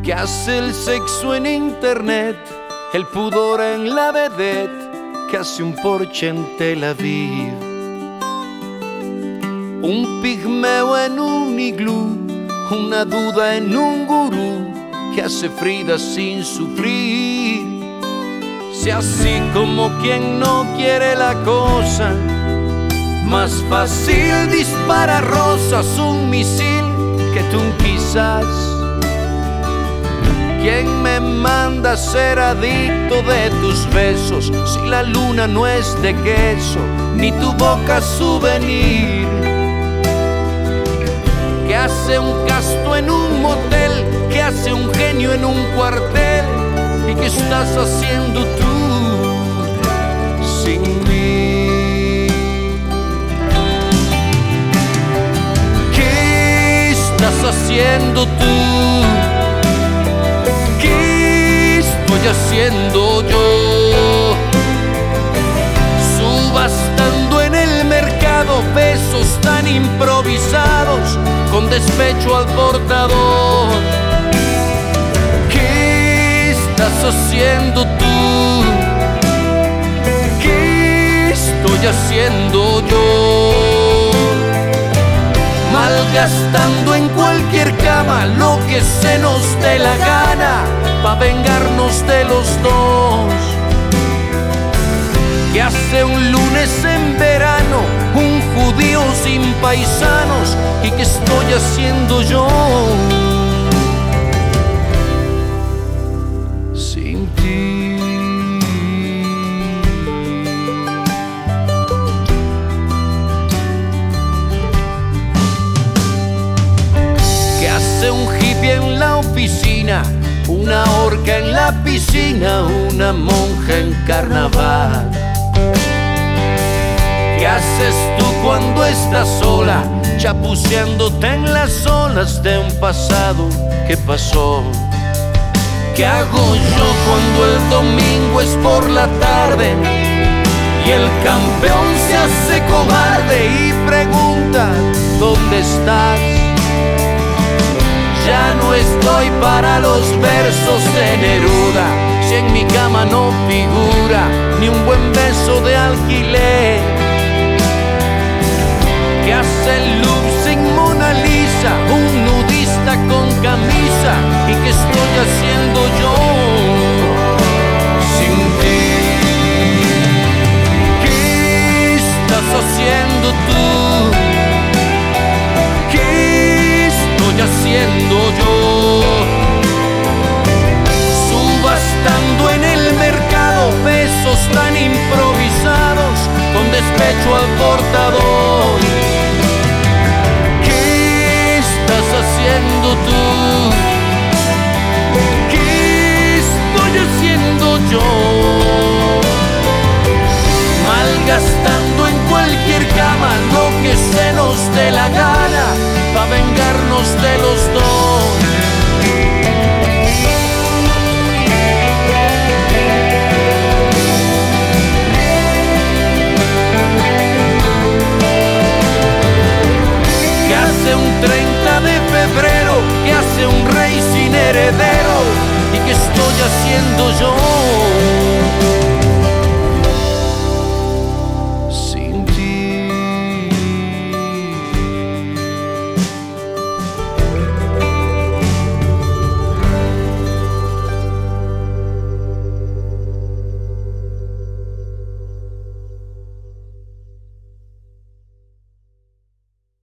que hace el sexo en internet, el pudor en la vedette, que hace un Porsche en Tel Aviv, un pigmeo en un iglú, una duda en un gurú, que hace Frida sin sufrir. Si así como quien no quiere la cosa, más fácil dispara rosas un misil que tú quizás. ¿Quién me manda a ser adicto de tus besos si la luna no es de queso ni tu boca souvenir? ¿Qué hace un casto en un motel? ¿Qué hace un genio en un cuartel? ¿Y qué estás haciendo tú sin mí? ¿Qué estás haciendo tú? ¿Qué estoy haciendo yo? Subastando en el mercado besos tan improvisados, con despecho al portador. ¿Qué estás haciendo tú? ¿Qué estoy haciendo yo? Malgastando en cualquier cama lo que se nos dé la gana, pa' vengarnos de los dos. ¿Qué hace un lunes en verano un judío sin paisanos? ¿Y qué estoy haciendo yo sin ti? ¿Qué hace un hippie en la oficina? Una orca en la piscina, una monja en carnaval. ¿Qué haces tú cuando estás sola, chapuceándote en las olas de un pasado que pasó? ¿Qué hago yo cuando el domingo es por la tarde y el campeón se hace cobarde y pregunta ¿dónde estás? Ya no estoy para los versos de Neruda, si en mi cama no figura ni un buen beso de alquiler. ¿Qué hace el Louvre sin Mona Lisa? Un nudista con camisa. ¿Y qué estoy haciendo yo sin ti? ¿Qué estás haciendo tú? ¿Qué estoy haciendo yo? Subastando en el mercado besos tan improvisados, con despecho al portador. ¿Qué estás haciendo tú? ¿Qué estoy haciendo yo? Malgastando en cualquier cama lo que se nos dé la gana, pa' vengarnos de los dos. Un 30 de febrero, que hace un rey sin heredero, y qué estoy haciendo yo